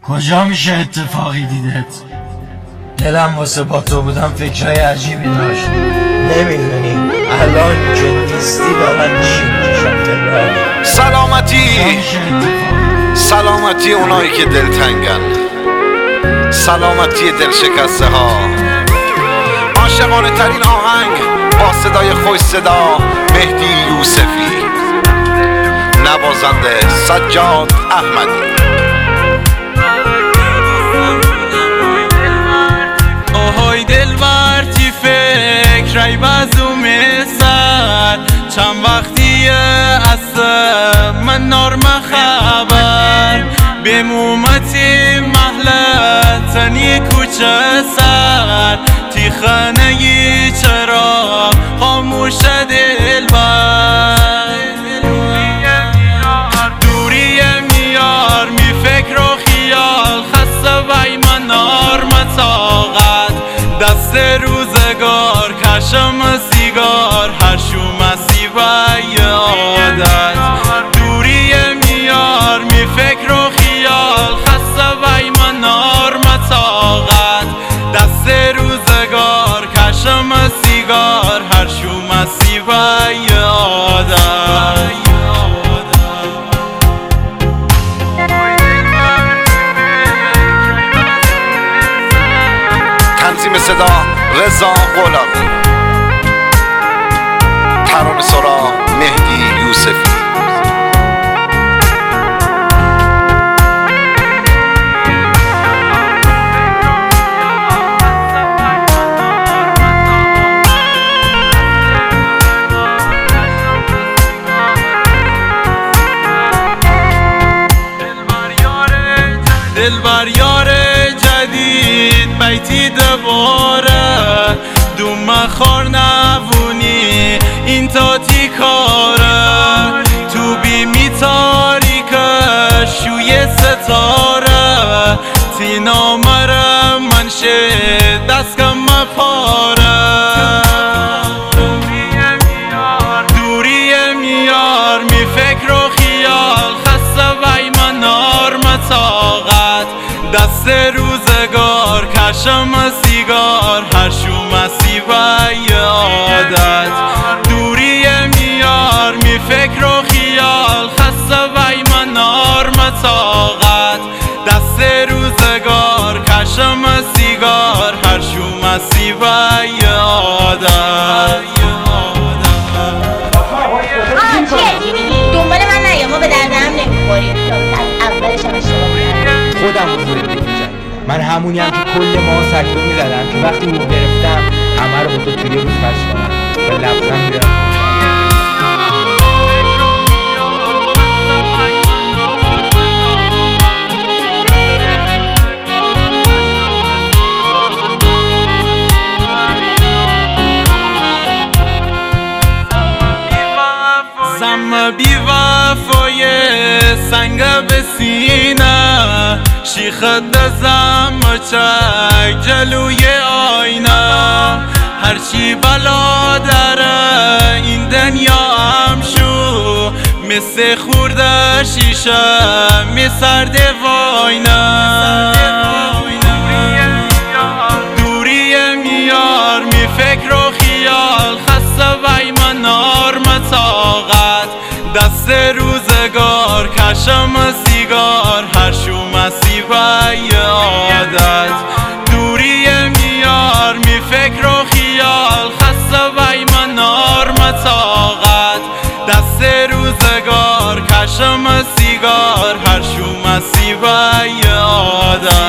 کجا میشه اتفاقی دیدت؟ دلم واسه با تو بودم فکرهای عجیبی داشت. نمیدونی الان که نیستی دارن چی میکشم. سلامتی اونایی که دلتنگن، سلامتی دل شکسته ها. عاشقانه ترین آهنگ با صدای خوش صدا مهدی یوسفی، نوازنده سجاد احمدی. آهای دلبر تی فکر ای بزوم سر چند وقتیه اصلا من نارم خبر بمومتی محلتنی کوچه سر تی خانهی چرا خاموش دلبر دوری میار می فکر و خیال خسته وی من نارم طاقت دست روزگار کشم سیگار هر شومسی و عادت دوری میار می فکر و خیال خسته وی من نارم طاقت دست روزگار کشم سیگار هر شومسی و عادت. تنظیم صدا رضا غلامی، ترانه سرا مهدی یوسفی. دلبر یار جدید بیتی دوباره دوم خور نبونی این تاتی کاره تو بیمی تاریکه شوی ستاره تی نامره من شه دست کم پاره دوری میار می فکر و خیال خسته وی من نارم طاقت دست روزگار کشم سیگار هر شومسی و عادت دوری میار می فکر و خیال خسته وی من نارم طاقت دست روزگار کشم سیگار هر شومسی و عادت. دنبال من نیا، ما به دردم نمیخوریم. اولش هم اشتباه کردم. خودم حضور می‌کنم. من همونی هم که کل ما سکتو می‌زدم که وقتی اون گرفتم همه رو با تو توی روز پش کنم و لبخند بیارم. زم بی وفای سنگ به سینه شیخ دزم چک جلوی آینه هرچی بلا داره این دنیا هم شو مثل خورده شیشه می سرده واینه دوری میار می فکر و خیال خسته وی من نارم طاقت دست روزگار کشم سیگار هر شومسی و عادت دوری میار می فکر و خیال خسته وی من نارم طاقت دست روزگار کشم سیگار هر شومسی و عادت.